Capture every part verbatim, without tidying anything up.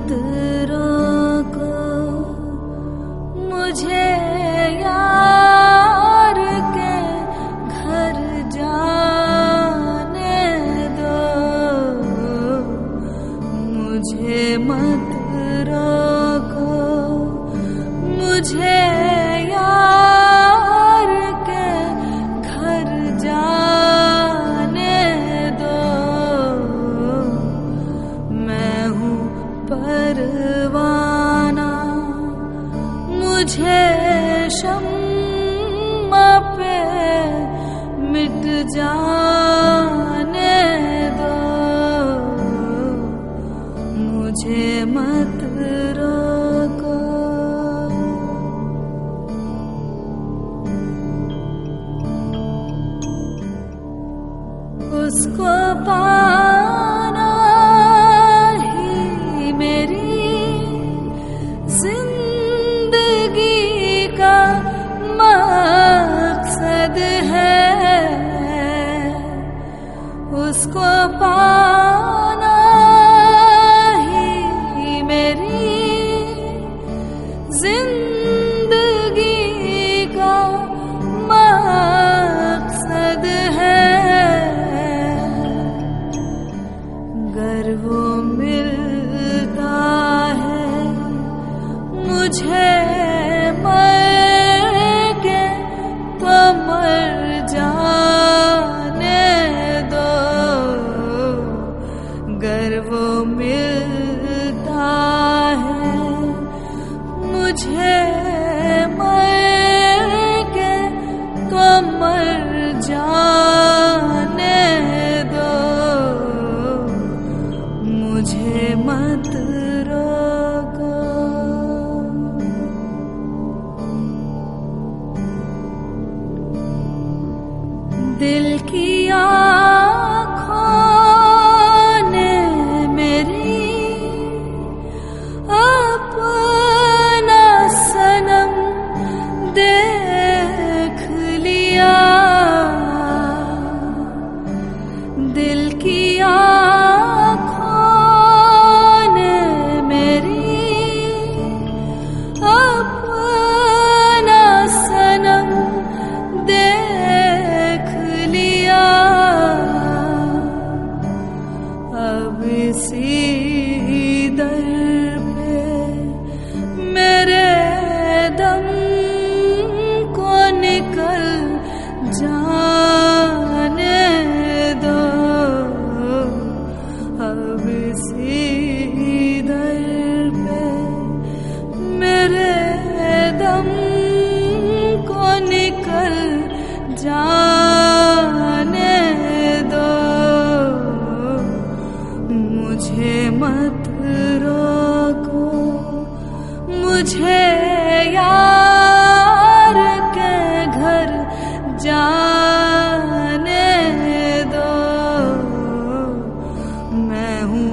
मत रोको मुझे यार के घर जाने दो, मुझे मत रोको मुझे यार के घर जाने दो। मैं हूँ परवाना मुझे शम्मा पे मिट जाने दो, मुझे मत रोको। उसको पाना ही मेरी जिंदगी का मकसद है, उसको पाना ही मेरी जिंदगी का मकसद है। अगर वो मिलता है मुझे मर के तो मर जाने दो, अगर वो मिलता है मुझे मर के तो मर जाने दो, मुझे मत रोको। दिल की आँखों ने मेरी अपना सनम देख लिया, दिल की इसी दर पे मेरे दम को निकल जाने दो, अब इसी दर पे मेरे दम को निकल जाने दो, मुझे मत रोको मुझे यार के घर जाने दो। मैं हूँ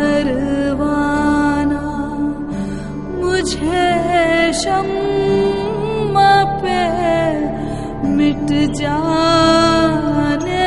परवाना मुझे शम्मा पे मिट जाने